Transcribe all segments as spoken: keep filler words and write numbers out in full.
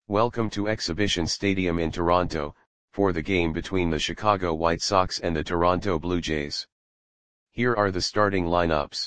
Welcome to Exhibition Stadium in Toronto, for the game between the Chicago White Sox and the Toronto Blue Jays. Here are the starting lineups.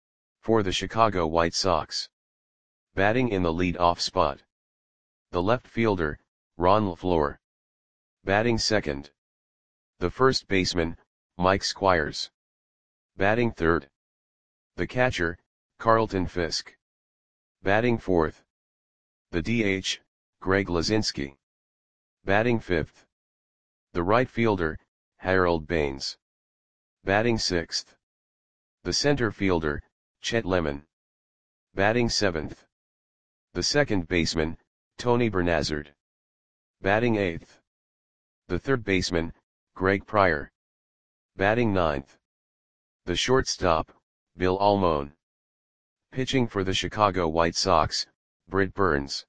For the Chicago White Sox. Batting in the lead-off spot. The left fielder, Ron LeFlore. Batting second. The first baseman, Mike Squires. Batting third. The catcher, Carlton Fisk. Batting fourth. The D H, Greg Luzinski. Batting fifth. The right fielder, Harold Baines. Batting sixth. The center fielder, Chet Lemon. Batting seventh. The second baseman, Tony Bernazard. Batting eighth. The third baseman, Greg Pryor. Batting ninth. The shortstop, Bill Almon. Pitching for the Chicago White Sox, Britt Burns.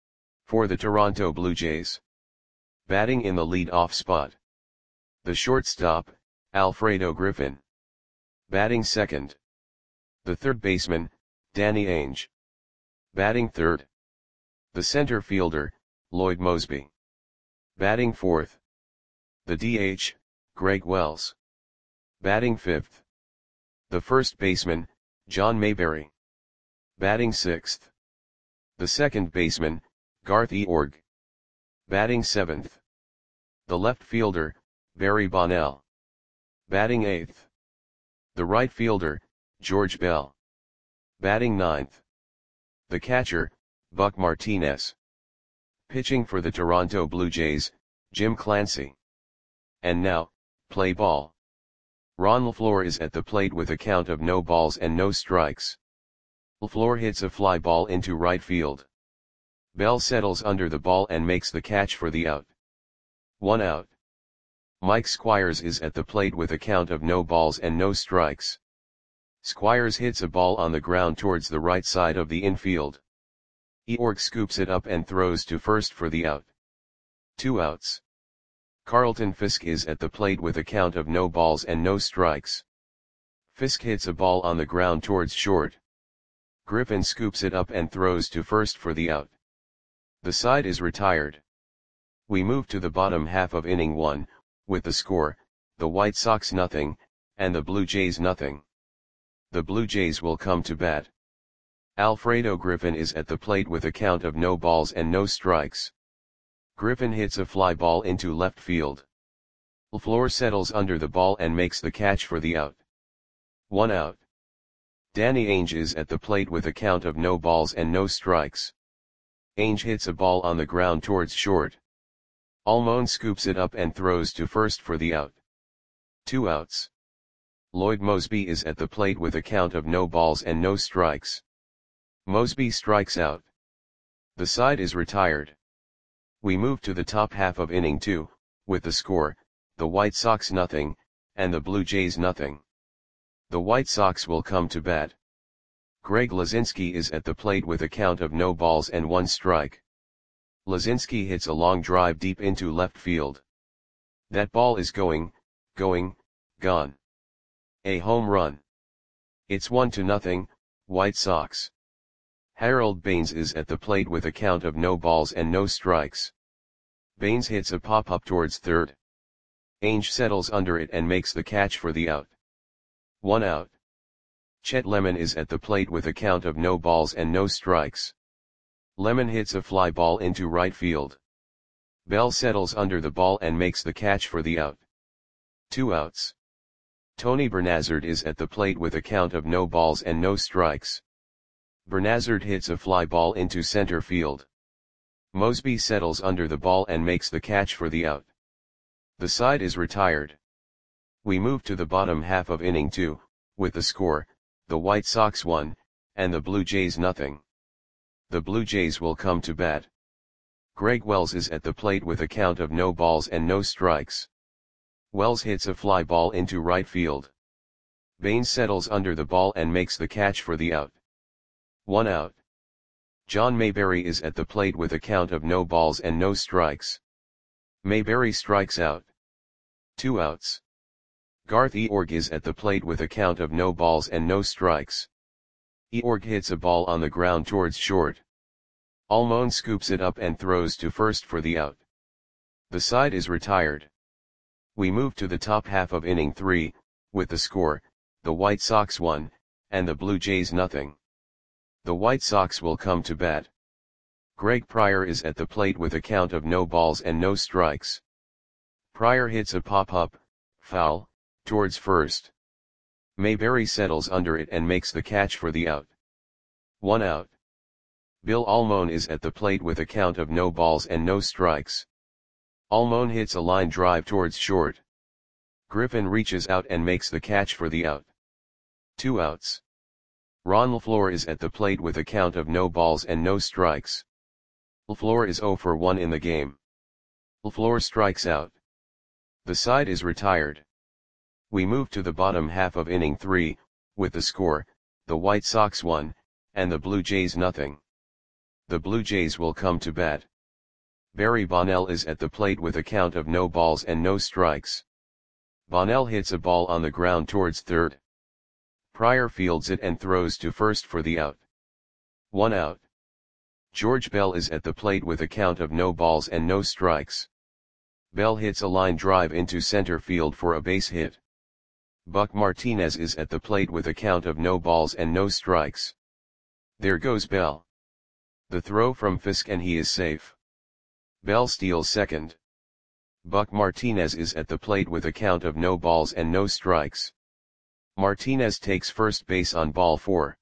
For the Toronto Blue Jays. Batting in the lead-off spot. The shortstop, Alfredo Griffin. Batting second. The third baseman, Danny Ainge. Batting third. The center fielder, Lloyd Moseby. Batting fourth. The D H, Greg Wells. Batting fifth. The first baseman, John Mayberry. Batting sixth. The second baseman, Garth Eorg. Batting seventh. The left fielder, Barry Bonnell. Batting eighth. The right fielder, George Bell. Batting ninth. The catcher, Buck Martinez. Pitching for the Toronto Blue Jays, Jim Clancy. And now, play ball. Ron LeFlore is at the plate with a count of no balls and no strikes. LeFlore hits a fly ball into right field. Bell settles under the ball and makes the catch for the out. One out. Mike Squires is at the plate with a count of no balls and no strikes. Squires hits a ball on the ground towards the right side of the infield. Eorg scoops it up and throws to first for the out. Two outs. Carlton Fisk is at the plate with a count of no balls and no strikes. Fisk hits a ball on the ground towards short. Griffin scoops it up and throws to first for the out. The side is retired. We move to the bottom half of inning one, with the score, the White Sox nothing, and the Blue Jays nothing. The Blue Jays will come to bat. Alfredo Griffin is at the plate with a count of no balls and no strikes. Griffin hits a fly ball into left field. LeFlore settles under the ball and makes the catch for the out. One out. Danny Ainge is at the plate with a count of no balls and no strikes. Ainge hits a ball on the ground towards short. Almon scoops it up and throws to first for the out. Two outs. Lloyd Moseby is at the plate with a count of no balls and no strikes. Moseby strikes out. The side is retired. We move to the top half of inning two, with the score, the White Sox nothing, and the Blue Jays nothing. The White Sox will come to bat. Greg Luzinski is at the plate with a count of no balls and one strike. Luzinski hits a long drive deep into left field. That ball is going, going, gone. A home run. It's one to nothing, White Sox. Harold Baines is at the plate with a count of no balls and no strikes. Baines hits a pop-up towards third. Ainge settles under it and makes the catch for the out. One out. Chet Lemon is at the plate with a count of no balls and no strikes. Lemon hits a fly ball into right field. Bell settles under the ball and makes the catch for the out. Two outs. Tony Bernazard is at the plate with a count of no balls and no strikes. Bernazard hits a fly ball into center field. Moseby settles under the ball and makes the catch for the out. The side is retired. We move to the bottom half of inning two, with the score, the White Sox one, and the Blue Jays nothing. The Blue Jays will come to bat. Greg Wells is at the plate with a count of no balls and no strikes. Wells hits a fly ball into right field. Baines settles under the ball and makes the catch for the out. One out. John Mayberry is at the plate with a count of no balls and no strikes. Mayberry strikes out. Two outs. Garth Eorg is at the plate with a count of no balls and no strikes. Eorg hits a ball on the ground towards short. Almon scoops it up and throws to first for the out. The side is retired. We move to the top half of inning three, with the score, the White Sox one, and the Blue Jays nothing. The White Sox will come to bat. Greg Pryor is at the plate with a count of no balls and no strikes. Pryor hits a pop-up, foul, towards first. Mayberry settles under it and makes the catch for the out. One out. Bill Almon is at the plate with a count of no balls and no strikes. Almon hits a line drive towards short. Griffin reaches out and makes the catch for the out. Two outs. Ron LaFleur is at the plate with a count of no balls and no strikes. LaFleur is zero for one in the game. LaFleur strikes out. The side is retired. We move to the bottom half of inning three, with the score, the White Sox one, and the Blue Jays nothing. The Blue Jays will come to bat. Barry Bonnell is at the plate with a count of no balls and no strikes. Bonnell hits a ball on the ground towards third. Pryor fields it and throws to first for the out. One out. George Bell is at the plate with a count of no balls and no strikes. Bell hits a line drive into center field for a base hit. Buck Martinez is at the plate with a count of no balls and no strikes. There goes Bell. The throw from Fisk and he is safe. Bell steals second. Buck Martinez is at the plate with a count of no balls and no strikes. Martinez takes first base on ball four.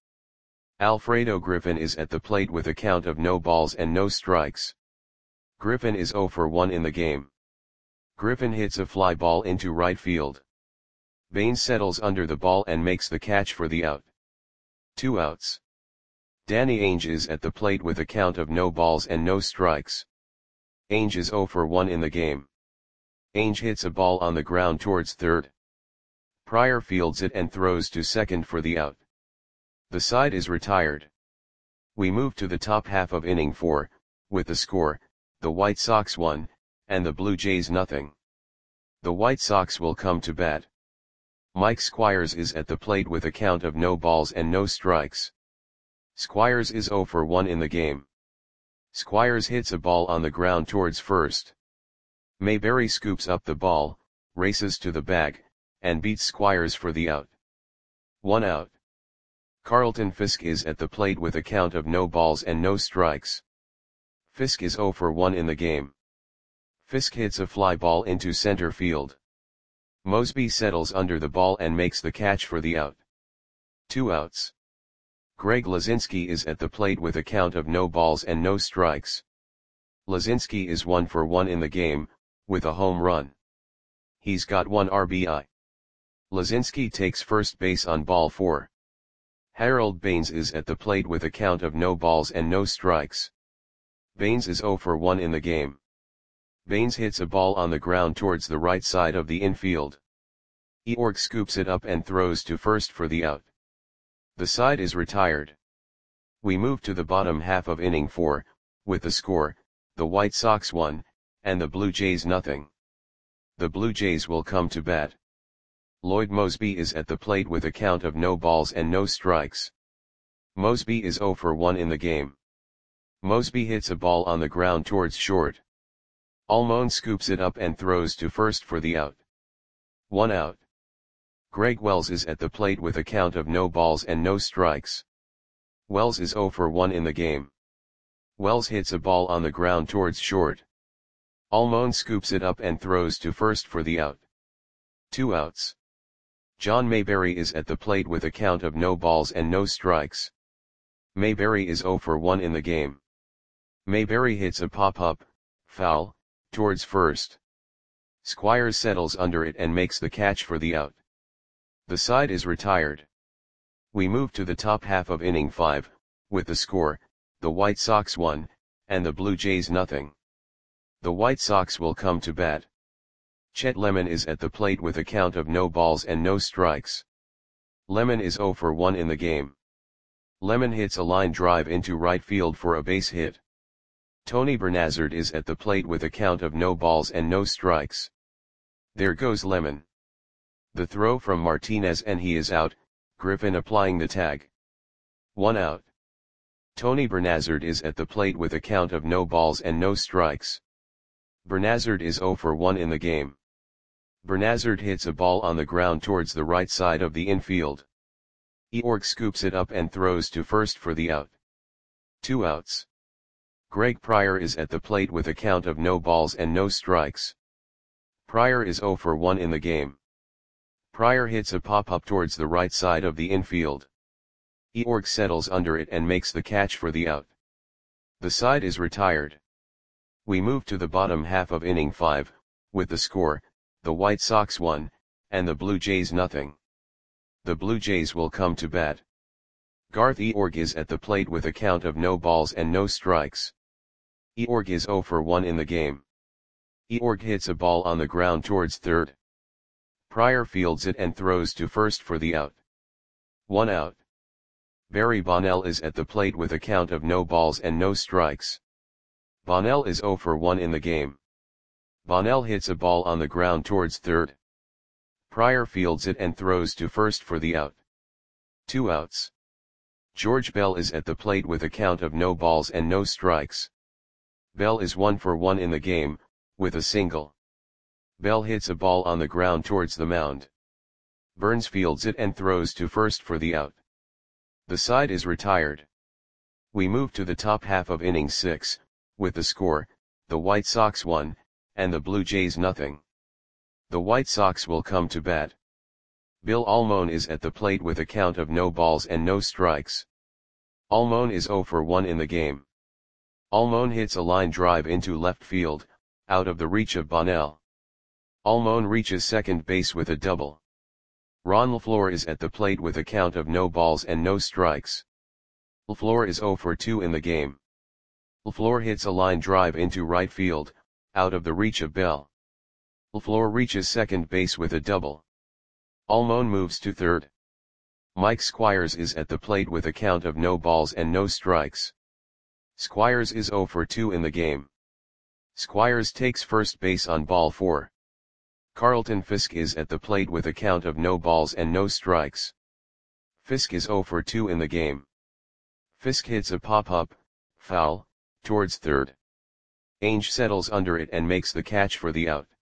Alfredo Griffin is at the plate with a count of no balls and no strikes. Griffin is zero for one in the game. Griffin hits a fly ball into right field. Baines settles under the ball and makes the catch for the out. Two outs. Danny Ainge is at the plate with a count of no balls and no strikes. Ainge is zero for one in the game. Ainge hits a ball on the ground towards third. Pryor fields it and throws to second for the out. The side is retired. We move to the top half of inning four, with the score, the White Sox one, and the Blue Jays nothing. The White Sox will come to bat. Mike Squires is at the plate with a count of no balls and no strikes. Squires is zero for one in the game. Squires hits a ball on the ground towards first. Mayberry scoops up the ball, races to the bag, and beats Squires for the out. One out. Carlton Fisk is at the plate with a count of no balls and no strikes. Fisk is zero for one in the game. Fisk hits a fly ball into center field. Mosby settles under the ball and makes the catch for the out. Two outs. Greg Lazinski is at the plate with a count of no balls and no strikes. Lazinski is one for one in the game, with a home run. He's got one R B I. Lazinski takes first base on ball four. Harold Baines is at the plate with a count of no balls and no strikes. Baines is zero for one in the game. Baines hits a ball on the ground towards the right side of the infield. Eorg scoops it up and throws to first for the out. The side is retired. We move to the bottom half of inning four, with the score, the White Sox one, and the Blue Jays nothing. The Blue Jays will come to bat. Lloyd Mosby is at the plate with a count of no balls and no strikes. Mosby is zero for one in the game. Mosby hits a ball on the ground towards short. Almon scoops it up and throws to first for the out. One out. Greg Wells is at the plate with a count of no balls and no strikes. Wells is zero for one in the game. Wells hits a ball on the ground towards short. Almon scoops it up and throws to first for the out. Two outs. John Mayberry is at the plate with a count of no balls and no strikes. Mayberry is zero for one in the game. Mayberry hits a pop-up, foul, towards first. Squires settles under it and makes the catch for the out. The side is retired. We move to the top half of inning five, with the score, the White Sox one, and the Blue Jays nothing. The White Sox will come to bat. Chet Lemon is at the plate with a count of no balls and no strikes. Lemon is zero for one in the game. Lemon hits a line drive into right field for a base hit. Tony Bernazard is at the plate with a count of no balls and no strikes. There goes Lemon. The throw from Martinez and he is out, Griffin applying the tag. One out. Tony Bernazard is at the plate with a count of no balls and no strikes. Bernazard is zero for one in the game. Bernazard hits a ball on the ground towards the right side of the infield. Eorg scoops it up and throws to first for the out. Two outs. Greg Pryor is at the plate with a count of no balls and no strikes. Pryor is zero for one in the game. Pryor hits a pop-up towards the right side of the infield. Eorg settles under it and makes the catch for the out. The side is retired. We move to the bottom half of inning five, with the score, the White Sox one, and the Blue Jays nothing. The Blue Jays will come to bat. Garth Eorg is at the plate with a count of no balls and no strikes. Eorg is zero for one in the game. Eorg hits a ball on the ground towards third. Pryor fields it and throws to first for the out. One out. Barry Bonnell is at the plate with a count of no balls and no strikes. Bonnell is zero for one in the game. Bonnell hits a ball on the ground towards third. Pryor fields it and throws to first for the out. Two outs. George Bell is at the plate with a count of no balls and no strikes. Bell is one for one in the game, with a single. Bell hits a ball on the ground towards the mound. Burns fields it and throws to first for the out. The side is retired. We move to the top half of inning six, with the score, the White Sox one, and the Blue Jays nothing. The White Sox will come to bat. Bill Almon is at the plate with a count of no balls and no strikes. Almon is zero for one in the game. Almon hits a line drive into left field, out of the reach of Bonnell. Almon reaches second base with a double. Ron LaFleur is at the plate with a count of no balls and no strikes. LaFleur is zero for two in the game. LaFleur hits a line drive into right field, out of the reach of Bell. LaFleur reaches second base with a double. Almon moves to third. Mike Squires is at the plate with a count of no balls and no strikes. Squires is zero for two in the game. Squires takes first base on ball four. Carlton Fisk is at the plate with a count of no balls and no strikes. Fisk is zero for two in the game. Fisk hits a pop-up, foul, towards third. Ainge settles under it and makes the catch for the out.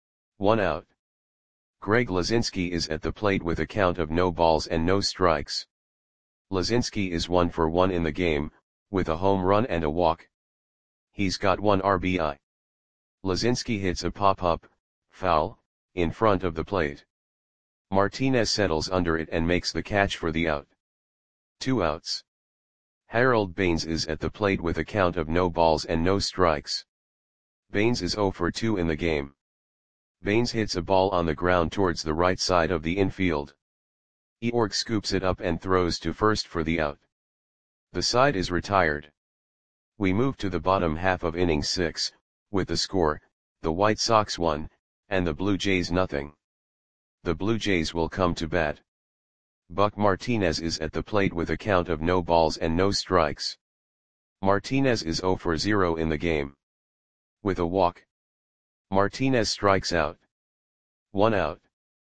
One out. Greg Lazinski is at the plate with a count of no balls and no strikes. Lazinski is one for one in the game, with a home run and a walk. He's got one R B I. Lazinski hits a pop-up, foul, in front of the plate. Martinez settles under it and makes the catch for the out. Two outs. Harold Baines is at the plate with a count of no balls and no strikes. Baines is zero for two in the game. Baines hits a ball on the ground towards the right side of the infield. Eorg scoops it up and throws to first for the out. The side is retired. We move to the bottom half of inning six, with the score, the White Sox one, and the Blue Jays nothing. The Blue Jays will come to bat. Buck Martinez is at the plate with a count of no balls and no strikes. Martinez is zero for zero in the game. With a walk. Martinez strikes out. One out.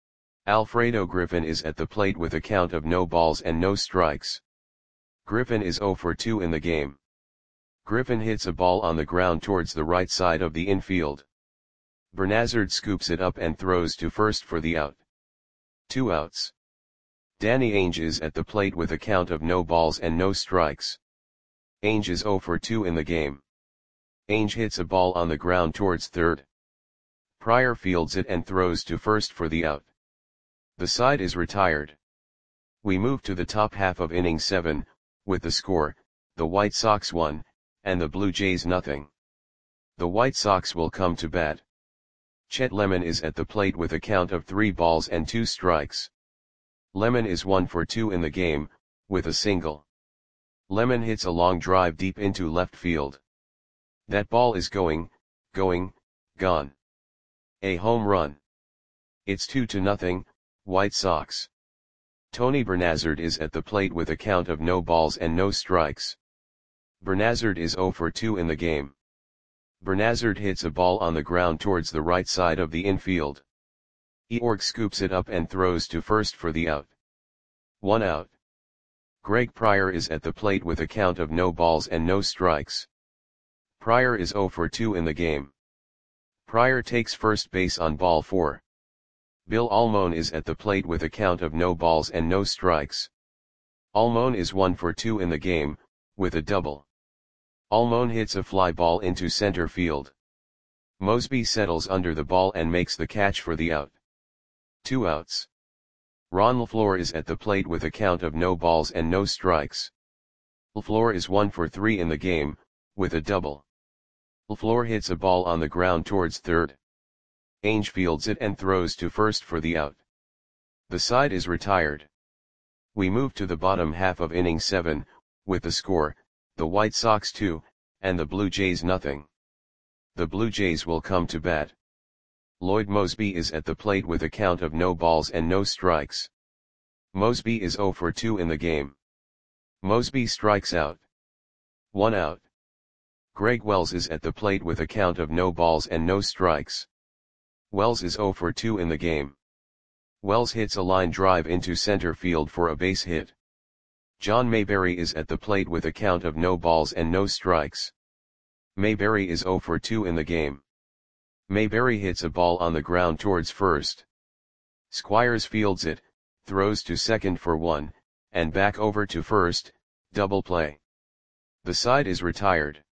Alfredo Griffin is at the plate with a count of no balls and no strikes. Griffin is zero for two in the game. Griffin hits a ball on the ground towards the right side of the infield. Bernazard scoops it up and throws to first for the out. Two outs. Danny Ainge is at the plate with a count of no balls and no strikes. Ainge is zero for two in the game. Ainge hits a ball on the ground towards third. Pryor fields it and throws to first for the out. The side is retired. We move to the top half of inning seven, with the score, the White Sox one, and the Blue Jays nothing. The White Sox will come to bat. Chet Lemon is at the plate with a count of three balls and two strikes. Lemon is one for two in the game, with a single. Lemon hits a long drive deep into left field. That ball is going, going, gone. A home run. It's two to nothing, White Sox. Tony Bernazard is at the plate with a count of no balls and no strikes. Bernazard is zero for two in the game. Bernazard hits a ball on the ground towards the right side of the infield. Eorg scoops it up and throws to first for the out. One out. Greg Pryor is at the plate with a count of no balls and no strikes. Pryor is zero for two in the game. Pryor takes first base on ball four. Bill Almon is at the plate with a count of no balls and no strikes. Almon is one for two in the game, with a double. Almon hits a fly ball into center field. Mosby settles under the ball and makes the catch for the out. Two outs. Ron LaFleur is at the plate with a count of no balls and no strikes. LaFleur is one for three in the game, with a double. LaFleur hits a ball on the ground towards third. Ainge fields it and throws to first for the out. The side is retired. We move to the bottom half of inning seven, with the score, the White Sox two, and the Blue Jays nothing. The Blue Jays will come to bat. Lloyd Mosby is at the plate with a count of no balls and no strikes. Mosby is zero for two in the game. Mosby strikes out. One out. Greg Wells is at the plate with a count of no balls and no strikes. Wells is zero for two in the game. Wells hits a line drive into center field for a base hit. John Mayberry is at the plate with a count of no balls and no strikes. Mayberry is zero for two in the game. Mayberry hits a ball on the ground towards first. Squires fields it, throws to second for one, and back over to first, double play. The side is retired.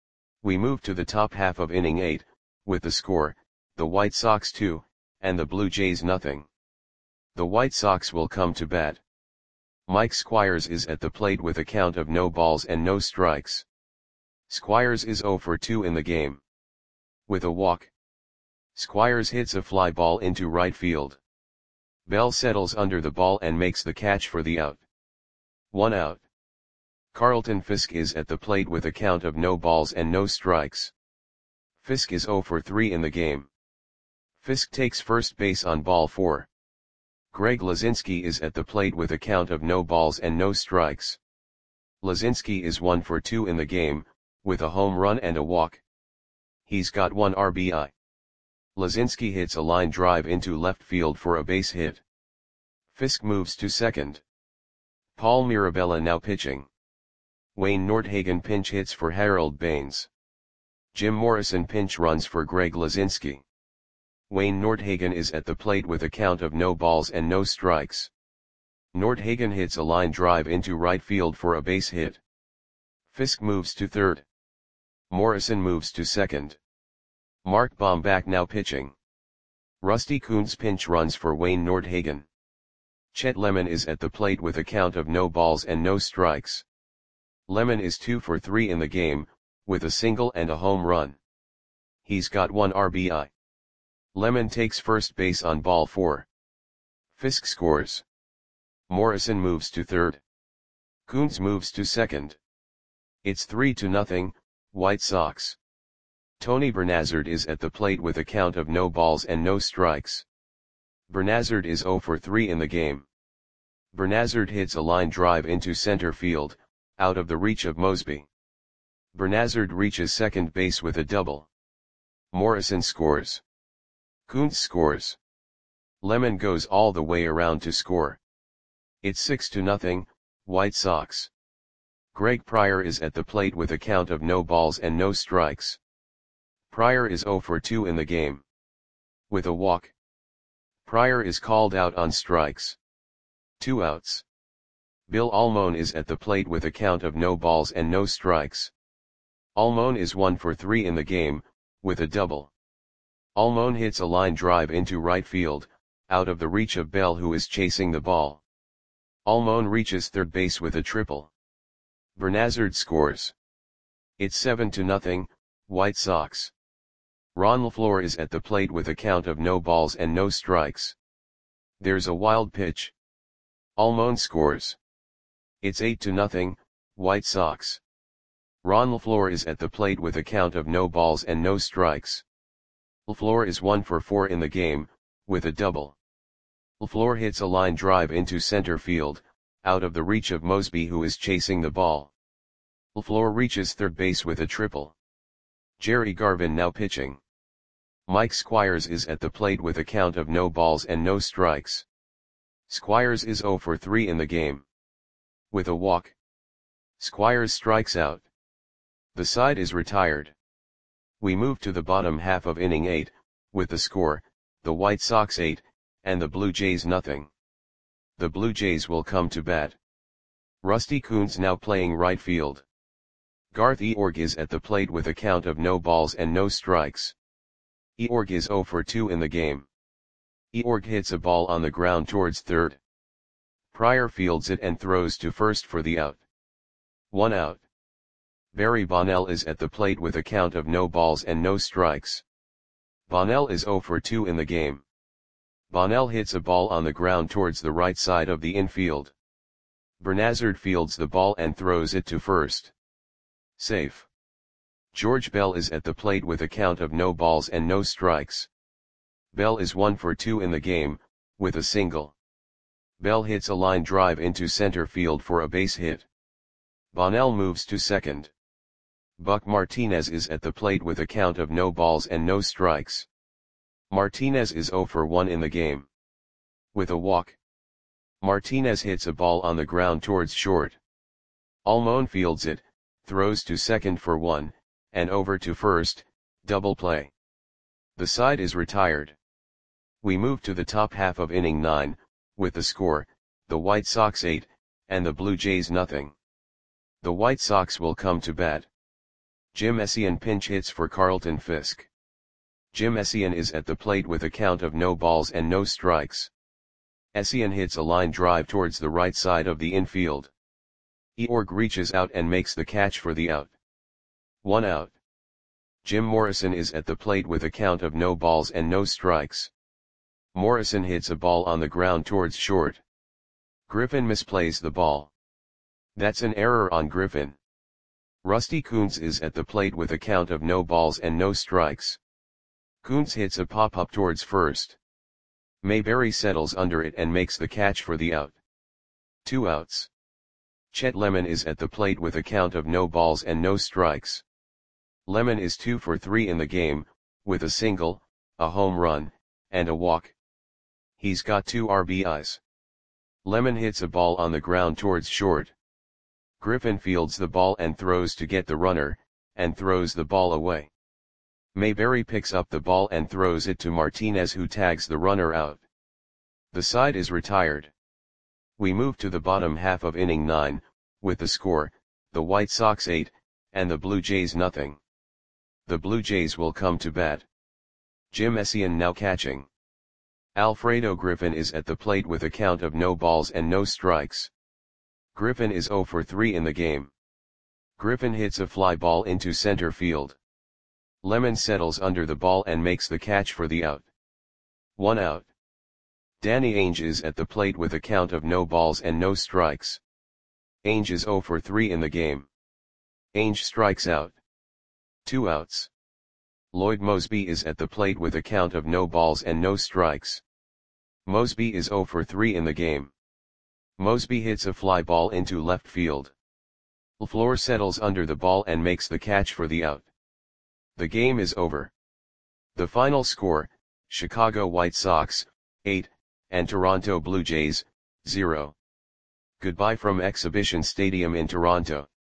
We move to the top half of inning eight, with the score, the White Sox two, and the Blue Jays nothing. The White Sox will come to bat. Mike Squires is at the plate with a count of no balls and no strikes. Squires is zero for two in the game. With a walk. Squires hits a fly ball into right field. Bell settles under the ball and makes the catch for the out. One out. Carlton Fisk is at the plate with a count of no balls and no strikes. Fisk is zero for three in the game. Fisk takes first base on ball four. Greg Lazinski is at the plate with a count of no balls and no strikes. Lazinski is one for two in the game, with a home run and a walk. He's got one R B I. Lazinski hits a line drive into left field for a base hit. Fisk moves to second. Paul Mirabella now pitching. Wayne Nordhagen pinch hits for Harold Baines. Jim Morrison pinch runs for Greg Lazinski. Wayne Nordhagen is at the plate with a count of no balls and no strikes. Nordhagen hits a line drive into right field for a base hit. Fisk moves to third. Morrison moves to second. Mark Bombach now pitching. Rusty Kuntz pinch runs for Wayne Nordhagen. Chet Lemon is at the plate with a count of no balls and no strikes. Lemon is two for three in the game, with a single and a home run. He's got one R B I. Lemon takes first base on ball four. Fisk scores. Morrison moves to third. Kuntz moves to second. It's three to nothing, White Sox. Tony Bernazard is at the plate with a count of no balls and no strikes. Bernazard is zero for three in the game. Bernazard hits a line drive into center field, out of the reach of Mosby. Bernazard reaches second base with a double. Morrison scores. Kuntz scores. Lemon goes all the way around to score. It's six to nothing, White Sox. Greg Pryor is at the plate with a count of no balls and no strikes. Pryor is zero for two in the game. With a walk. Pryor is called out on strikes. Two outs. Bill Almon is at the plate with a count of no balls and no strikes. Almon is one for three in the game, with a double. Almon hits a line drive into right field, out of the reach of Bell who is chasing the ball. Almon reaches third base with a triple. Bernazard scores. It's seven to nothing, White Sox. Ron LaFleur is at the plate with a count of no balls and no strikes. There's a wild pitch. Almon scores. It's eight to nothing, White Sox. Ron LaFleur is at the plate with a count of no balls and no strikes. LaFleur is one for four in the game, with a double. LaFleur hits a line drive into center field, out of the reach of Mosby who is chasing the ball. LaFleur reaches third base with a triple. Jerry Garvin now pitching. Mike Squires is at the plate with a count of no balls and no strikes. Squires is zero for three in the game. With a walk, Squires strikes out. The side is retired. We move to the bottom half of inning eight, with the score, the White Sox eight, and the Blue Jays nothing. The Blue Jays will come to bat. Rusty Kuntz now playing right field. Garth Eorg is at the plate with a count of no balls and no strikes. Eorg is oh for two in the game. Eorg hits a ball on the ground towards third. Pryor fields it and throws to first for the out. One out. Barry Bonnell is at the plate with a count of no balls and no strikes. Bonnell is oh for two in the game. Bonnell hits a ball on the ground towards the right side of the infield. Bernazard fields the ball and throws it to first. Safe. George Bell is at the plate with a count of no balls and no strikes. Bell is one for two in the game, with a single. Bell hits a line drive into center field for a base hit. Bonnell moves to second. Buck Martinez is at the plate with a count of no balls and no strikes. Martinez is oh for one in the game. With a walk, Martinez hits a ball on the ground towards short. Almon fields it, throws to second for one, and over to first, double play. The side is retired. We move to the top half of inning nine, with the score, the White Sox eight, and the Blue Jays nothing. The White Sox will come to bat. Jim Essien pinch hits for Carlton Fisk. Jim Essien is at the plate with a count of no balls and no strikes. Essien hits a line drive towards the right side of the infield. Eorg reaches out and makes the catch for the out. One out. Jim Morrison is at the plate with a count of no balls and no strikes. Morrison hits a ball on the ground towards short. Griffin misplays the ball. That's an error on Griffin. Rusty Kuntz is at the plate with a count of no balls and no strikes. Kuntz hits a pop-up towards first. Mayberry settles under it and makes the catch for the out. Two outs. Chet Lemon is at the plate with a count of no balls and no strikes. Lemon is two for three in the game, with a single, a home run, and a walk. He's got two R B Is. Lemon hits a ball on the ground towards short. Griffin fields the ball and throws to get the runner, and throws the ball away. Mayberry picks up the ball and throws it to Martinez, who tags the runner out. The side is retired. We move to the bottom half of inning nine, with the score, the White Sox eight, and the Blue Jays nothing. The Blue Jays will come to bat. Jim Essien now catching. Alfredo Griffin is at the plate with a count of no balls and no strikes. Griffin is oh for three in the game. Griffin hits a fly ball into center field. Lemon settles under the ball and makes the catch for the out. One out. Danny Ainge is at the plate with a count of no balls and no strikes. Ainge is oh for three in the game. Ainge strikes out. Two outs. Lloyd Mosby is at the plate with a count of no balls and no strikes. Mosby is oh for three in the game. Mosby hits a fly ball into left field. LaFleur settles under the ball and makes the catch for the out. The game is over. The final score, Chicago White Sox, eight, and Toronto Blue Jays, zero. Goodbye from Exhibition Stadium in Toronto.